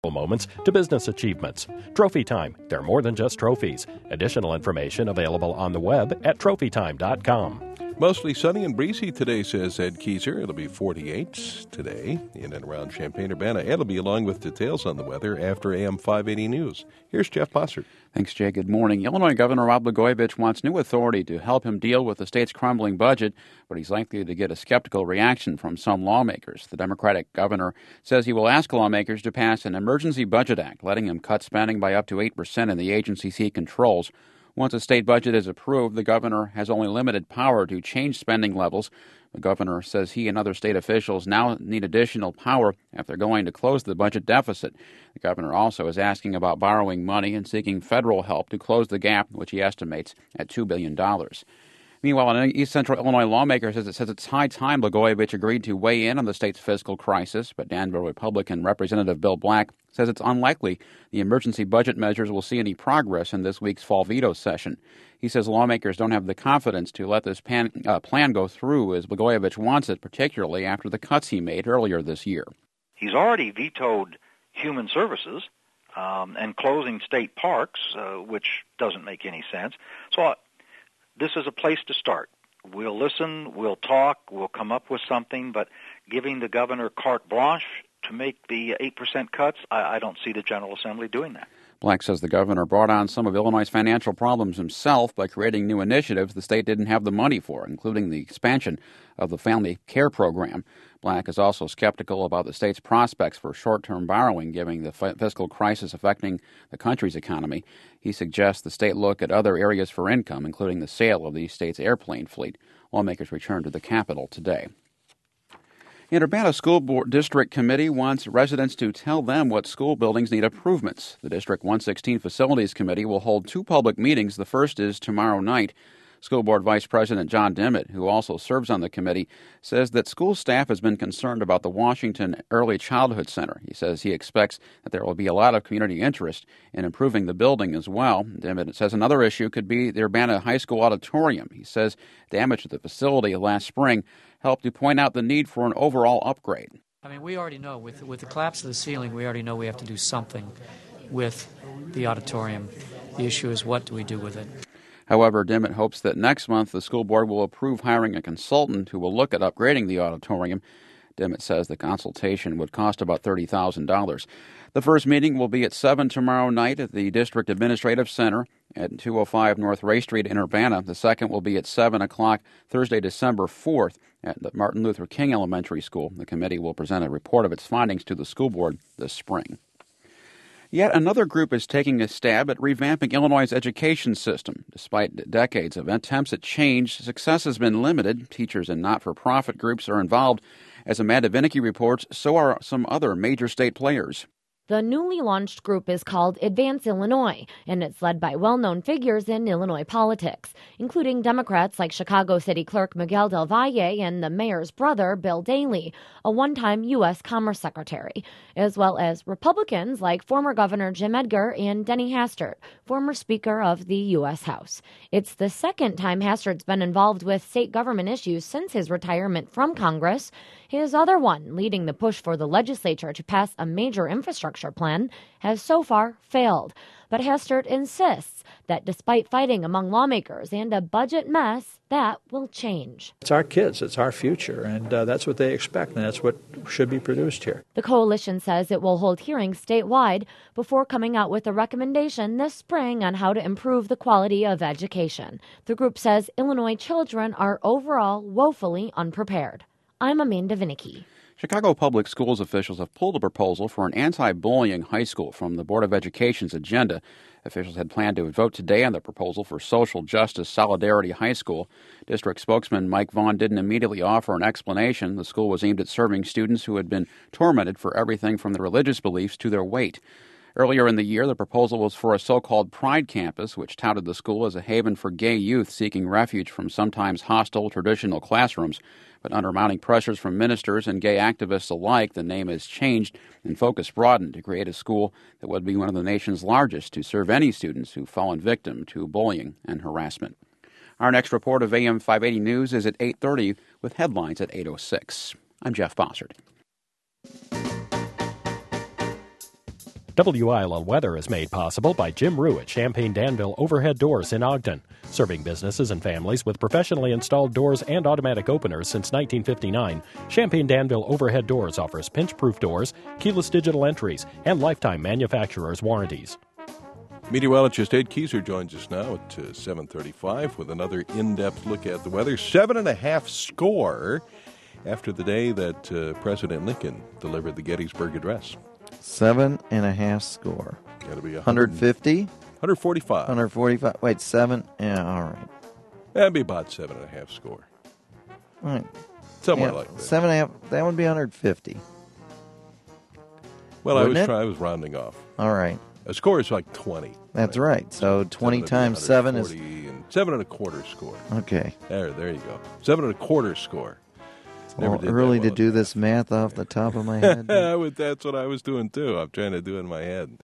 moments to business achievements. Trophy Time. They're more than just trophies. Additional information available on the web at trophytime.com. Mostly sunny and breezy today, says Ed Keyser. It'll be 48 today in and around Champaign-Urbana. It'll be along with details on the weather after AM 580 News. Here's Jeff Bossert. Thanks, Jay. Good morning. Illinois Governor Rod Blagojevich wants new authority to help him deal with the state's crumbling budget, but he's likely to get a skeptical reaction from some lawmakers. The Democratic governor says he will ask lawmakers to pass an emergency budget act, letting him cut spending by up to 8% in the agencies he controls. Once a state budget is approved, the governor has only limited power to change spending levels. The governor says he and other state officials now need additional power if they're going to close the budget deficit. The governor also is asking about borrowing money and seeking federal help to close the gap, which he estimates at $2 billion. Meanwhile, an East Central Illinois lawmaker says it's high time Blagojevich agreed to weigh in on the state's fiscal crisis, but Danville Republican Representative Bill Black says it's unlikely the emergency budget measures will see any progress in this week's fall veto session. He says lawmakers don't have the confidence to let this plan go through as Blagojevich wants it, particularly after the cuts he made earlier this year. He's already vetoed human services and closing state parks, which doesn't make any sense. So this is a place to start. We'll listen, we'll talk, we'll come up with something, but giving the governor carte blanche to make the 8% cuts, I don't see the General Assembly doing that. Black says the governor brought on some of Illinois' financial problems himself by creating new initiatives the state didn't have the money for, including the expansion of the Family Care Program. Black is also skeptical about the state's prospects for short-term borrowing, given the fiscal crisis affecting the country's economy. He suggests the state look at other areas for income, including the sale of the state's airplane fleet. Lawmakers return to the Capitol today. An Urbana School Board District Committee wants residents to tell them what school buildings need improvements. The District 116 Facilities Committee will hold two public meetings. The first is tomorrow night. School Board Vice President John Dimmitt, who also serves on the committee, says that school staff has been concerned about the Washington Early Childhood Center. He says he expects that there will be a lot of community interest in improving the building as well. Dimmitt says another issue could be the Urbana High School auditorium. He says damage to the facility last spring helped to point out the need for an overall upgrade. I mean, we already know with the collapse of the ceiling, we already know we have to do something with the auditorium. The issue is, what do we do with it? However, Dimmitt hopes that next month the school board will approve hiring a consultant who will look at upgrading the auditorium. Dimmitt says the consultation would cost about $30,000. The first meeting will be at 7 tomorrow night at the District Administrative Center at 205 North Ray Street in Urbana. The second will be at 7 o'clock Thursday, December 4th at the Martin Luther King Elementary School. The committee will present a report of its findings to the school board this spring. Yet another group is taking a stab at revamping Illinois' education system. Despite decades of attempts at change, success has been limited. Teachers and not-for-profit groups are involved. As Amanda Vinicky reports, so are some other major state players. The newly launched group is called Advance Illinois, and it's led by well-known figures in Illinois politics, including Democrats like Chicago City Clerk Miguel Del Valle and the mayor's brother, Bill Daley, a one-time U.S. Commerce Secretary, as well as Republicans like former Governor Jim Edgar and Denny Hastert, former Speaker of the U.S. House. It's the second time Hastert's been involved with state government issues since his retirement from Congress. His other one, leading the push for the legislature to pass a major infrastructure plan, has so far failed. But Hastert insists that despite fighting among lawmakers and a budget mess, that will change. It's our kids, it's our future, and that's what they expect, and that's what should be produced here. The coalition says it will hold hearings statewide before coming out with a recommendation this spring on how to improve the quality of education. The group says Illinois children are overall woefully unprepared. I'm Amanda Vinicky. Chicago Public Schools officials have pulled a proposal for an anti-bullying high school from the Board of Education's agenda. Officials had planned to vote today on the proposal for Social Justice Solidarity High School. District spokesman Mike Vaughn didn't immediately offer an explanation. The school was aimed at serving students who had been tormented for everything from their religious beliefs to their weight. Earlier in the year, the proposal was for a so-called Pride Campus, which touted the school as a haven for gay youth seeking refuge from sometimes hostile traditional classrooms. But under mounting pressures from ministers and gay activists alike, the name has changed and focus broadened to create a school that would be one of the nation's largest to serve any students who've fallen victim to bullying and harassment. Our next report of AM 580 News is at 8:30 with headlines at 8:06. I'm Jeff Bossert. WILL weather is made possible by Jim Rue at Champaign Danville Overhead Doors in Ogden. Serving businesses and families with professionally installed doors and automatic openers since 1959, Champaign Danville Overhead Doors offers pinch-proof doors, keyless digital entries, and lifetime manufacturer's warranties. Meteorologist Ed Keyser joins us now at 7:35 with another in-depth look at the weather. 7.5 score after the day that President Lincoln delivered the Gettysburg Address. 7.5 score. Got to be 150? 145. 145. Wait, 7? Yeah, all right. That'd be about 7.5 score. All right. Somewhere like that. 7.5. That would be 150. Well, Wouldn't I was rounding off. All right. A score is like 20. That's right. So 20 times 7 is... And 7.25 score. Okay. There you go. 7.25 score. Well, early to do this math off the top of my head. That's what I was doing, too. I'm trying to do it in my head.